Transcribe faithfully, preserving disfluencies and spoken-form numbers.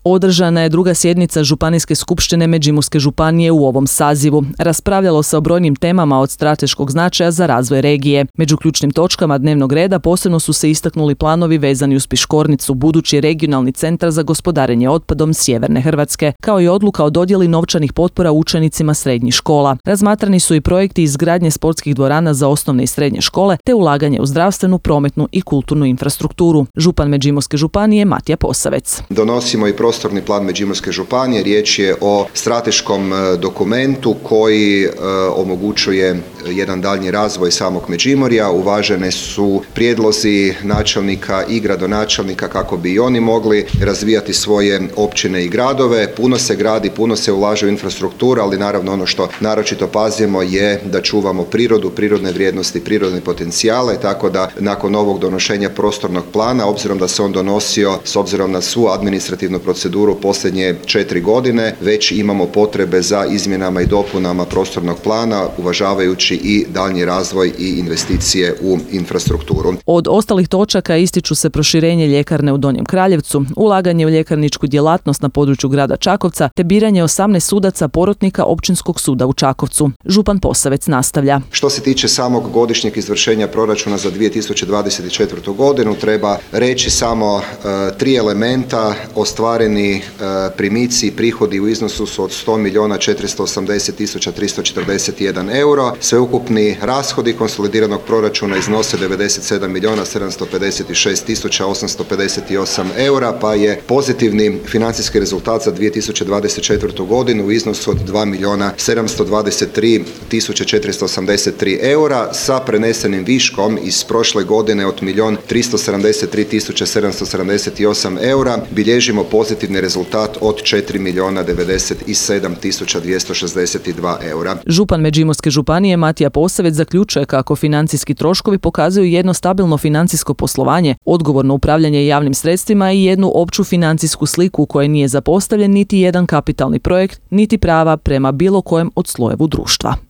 Održana je druga sjednica Županijske skupštine Međimurske županije u ovom sazivu. Raspravljalo se o brojnim temama od strateškog značaja za razvoj regije. Među ključnim točkama dnevnog reda posebno su se istaknuli planovi vezani uz Piškornicu, budući regionalni centar za gospodarenje otpadom sjeverne Hrvatske, kao i odluka o dodjeli novčanih potpora učenicima srednjih škola. Razmatrani su i projekti izgradnje sportskih dvorana za osnovne i srednje škole, te ulaganje u zdravstvenu, prometnu i kulturnu infrastrukturu. Župan Međimurske županije Matija Posavec. Donosimo i prostorni plan Međimurske županije. Riječ je o strateškom dokumentu koji e, omogućuje jedan daljnji razvoj samog Međimurja. Uvažene su prijedlozi načelnika i gradonačelnika kako bi i oni mogli razvijati svoje općine i gradove. Puno se gradi, puno se ulaže u infrastrukturu, ali naravno ono što naročito pazimo je da čuvamo prirodu, prirodne vrijednosti, prirodne potencijale, tako da nakon ovog donošenja prostornog plana, obzirom da se on donosio s obzirom na svu administrativnu proceduru posljednje četiri godine, već imamo potrebe za izmjenama i dopunama prostornog plana, uvažavajući i daljnji razvoj i investicije u infrastrukturu. Od ostalih točaka ističu se proširenje ljekarne u Donjem Kraljevcu, ulaganje u ljekarničku djelatnost na području grada Čakovca, te biranje osamnaest sudaca porotnika Općinskog suda u Čakovcu. Župan Posavec nastavlja. Što se tiče samog godišnjeg izvršenja proračuna za dvije tisuće dvadeset četvrtu. godinu, treba reći samo uh, tri elementa. Ostvareni uh, primici i prihodi u iznosu su od sto milijuna četiristo osamdeset tisuća tristo četrdeset jedan euro. Sveukupni rashodi konsolidiranog proračuna iznose devedeset sedam milijuna sedamsto pedeset šest tisuća osamsto pedeset osam eura, pa je pozitivni financijski rezultat za dvije tisuće dvadeset četvrtu. godinu u iznosu od dva milijuna sedamsto dvadeset tri tisuće četiristo osamdeset tri eura sa prenesenim viškom iz prošle godine od milijun tristo sedamdeset tri tisuće sedamsto sedamdeset osam eura. Bilježimo pozitivni rezultat od četiri milijuna devedeset sedam tisuća dvjesto šezdeset dva eura. Župan Međimurske županije Matija Posavec zaključuje kako financijski troškovi pokazuju jedno stabilno financijsko poslovanje, odgovorno upravljanje javnim sredstvima i jednu opću financijsku sliku u kojoj nije zapostavljen niti jedan kapitalni projekt, niti prava prema bilo kojem od slojevu društva.